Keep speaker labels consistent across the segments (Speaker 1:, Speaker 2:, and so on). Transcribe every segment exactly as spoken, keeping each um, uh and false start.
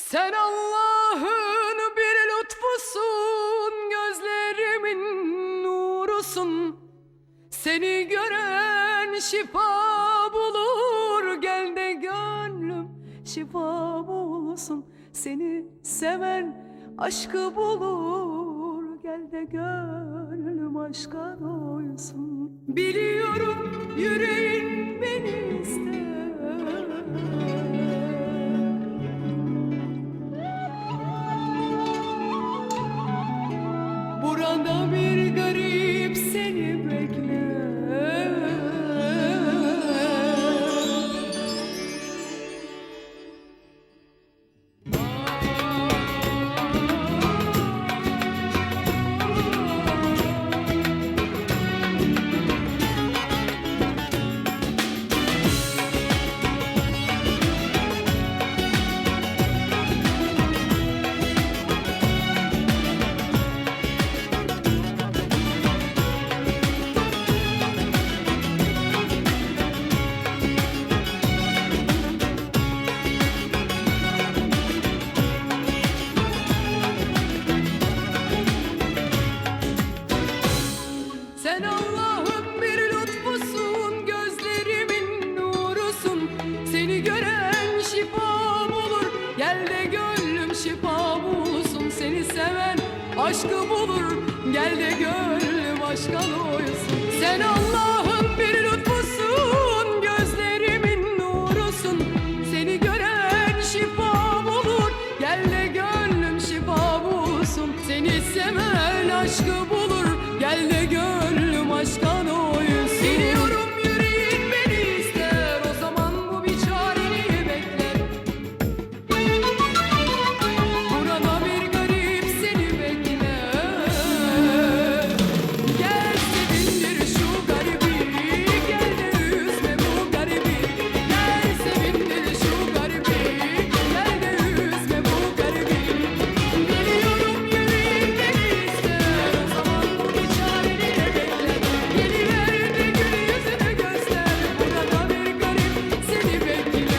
Speaker 1: Sen Allah'ın bir lütfusun, gözlerimin nurusun. Seni gören şifa bulur, gel de gönlüm şifa bulsun. Seni seven aşkı bulur, gel de gönlüm aşka doysun. Biliyorum yüreğin beni ister, burada bir garip seni bekler. Sen Allah'ın bir lütfusun, gözlerimin nurusun. Seni gören şifa bulur, gel de gönlüm şifa bulsun. Seni seven aşkı bulur, gel de gönlüm aşka doysun. Sen Allah'ın bir lütfusun, gözlerimin nurusun. Seni gören şifa bulur, gel de gönlüm şifa bulsun. Seni seven aşkı bulur, gel de gönlüm aşka doysun. Biliyorum yüreğin beni ister, o zaman bu bir çareni bekler. Burada bir garip seni bekler. Gel sevindir şu garibi, gel de üzme bu garibi. Gel sevindir şu garibi, gel de üzme bu garibi. Biliyorum yüreğin beni ister, o zaman bu bir çareni bekler. Geliver de gül yüzünü göster, burada bir garip seni bekler.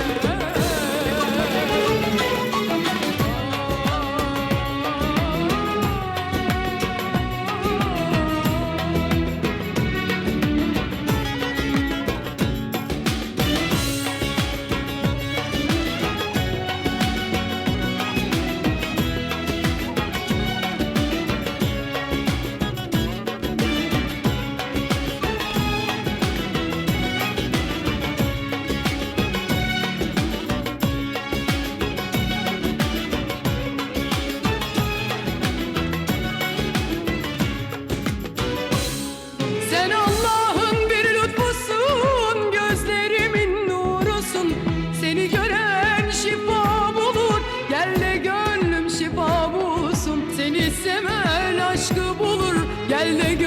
Speaker 1: Sen Allah'ın bir lütfusun, gözlerimin nurusun. Seni gören şifa bulur, gel de gönlüm şifa bulsun. Seni seven aşkı bulur, gel de gönlüm